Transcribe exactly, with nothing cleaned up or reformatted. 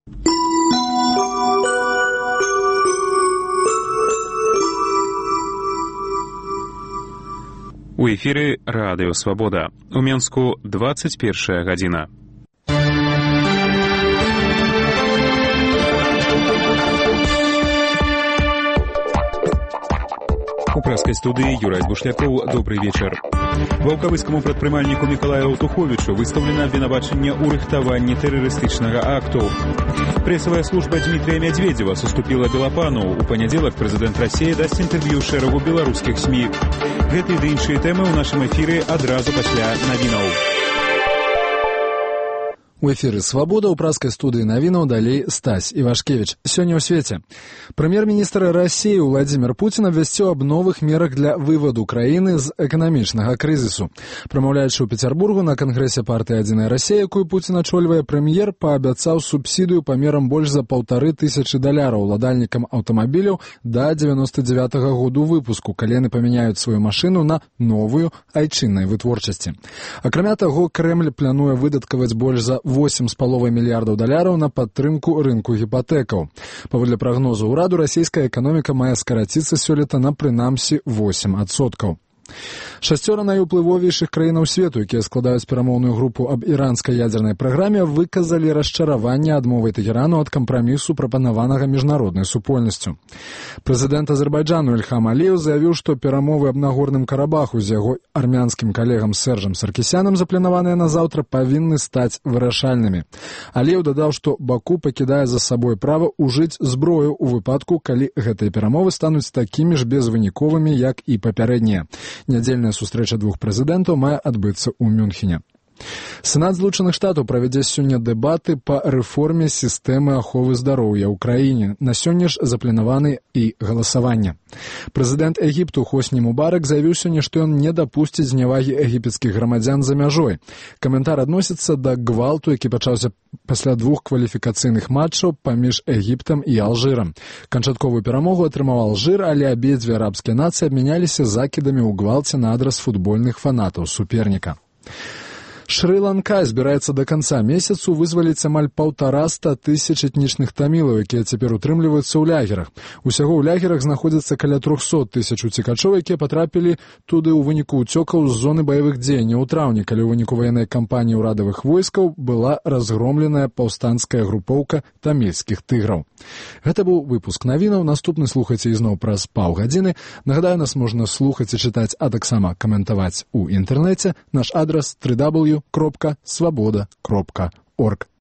У эфіры Радыё Свабода. У Менску двадцать першая гадзіна. У прэскай студыі Юрай Бушлякоў. Добрый вечар. Ваўкавыскаму прадпрымальніку Мікалаю Аўтуховічу выстаўлена абвінавачанне ў рыхтаванні тэрарыстычнага акту. Прэсавая служба Дмітрия Медведева суступіла Белапану. У панядзелак прэзідэнт Расіі дасць інтэрв'ю шэрагу беларускіх СМІ. Гэтыя ды іншыя тэмы ў нашым эфіры адразу пасля навінаў. У эфіры «Свабода», у праскай студыі навінаў далей Стась Івашкевіч. Сёння ў свеце. Прэм'ер-міністр Расіі Владзімір Пуцін абвясціў аб новых мерах для вываду краіны з эканамічнага крызісу. Прамаўляючы ў Пецярбургу на кангрэсе партыі «Адзіная Расія», якую Пуцін ачольвае, прэм'ер паабяцаў субсідыю памерам больш за паўтары тысячы даляраў уладальнікам аўтамабіляў да дзевяноста дзевятага году выпуску, калі яны памяняюць сваю машыну на новую айчыннай вытворчасці. Акрамя таго, Крэмль плануе выдаткаваць больш за восемь з паловай мільярдаў даляраў на падтрымку рынку гіпатэкаў. Паводле прагнозу ўраду, расійская эканоміка мае скараціцца сёлета на прынамсі восемь адсоткаў. Шасцёра найуплывовейшых краінаў свету, якія складаюць перамоўную групу аб іранскай ядзернай праграме, выказалі расчараванне адмовай Тэхерану ад кампрамісу, прапанаванага міжнароднай супольнасцю. Прэзідэнт Азербайджану Ільхам Аліеў заявіў, што перамовы аб Нагорным Карабаху з яго армянскім калегам Сержам Саркісянам, запланаваныя на заўтра, павінны стаць вырашальнымі. Аліеў дадаў, што Баку пакідае за сабой права ўжыць зброю ў выпадку, калі гэтыя перамовы стануць такімі ж безвыніковымі, як і папярэднія. Нядзельная сустрэча двух прэзідэнтаў мае адбыцца ў Мюнхене. Сенат Злучаных Штатаў правядзе сёння дэбаты па рэформе сістэмы аховы здароўя ў краіне. На сёння ж запланаваны і галасаванне. Прэзідэнт Егіпту Хосні Мубарак заявіў сёння, што ён не дапусціць знявагі егіпецкіх грамадзян за мяжой. Каментар адносіцца да гвалту, які пачаўся пасля двух кваліфікацыйных матчаў паміж Егіптам і Алжырам. Канчатковую перамогу атрымаў Алжыр, але абедзве арабскія нацыі абмяняліся закідамі ў гвалце на адрас футбольных фанатаў суперніка. Шры-Ланка збіраецца да канца месяцу вызваліць амаль паўтараста тысяч этнічных тамілаў, якія цяпер утрымліваюцца ў лягерах. Усяго ў лягерах знаходзіцца каля трохсот тысяч уцекачоў, якія патрапілі туды ў выніку ўцёкаў з зоны баявых дзеянняў у траўні, калі ў выніку ваеннай кампаніі ўрадавых войскаў была разгромленая паўстанцкая групоўка тамільскіх тыграў. Гэта быў выпуск навінаў. Наступны слухайце ізноў праз паўгадзіны. Нагадаю, нас можна слухаць і чытаць, а таксама каментаваць у інтэрнэце. Наш адрас дабл ю дабл ю дабл ю кропка свабода кропка орг.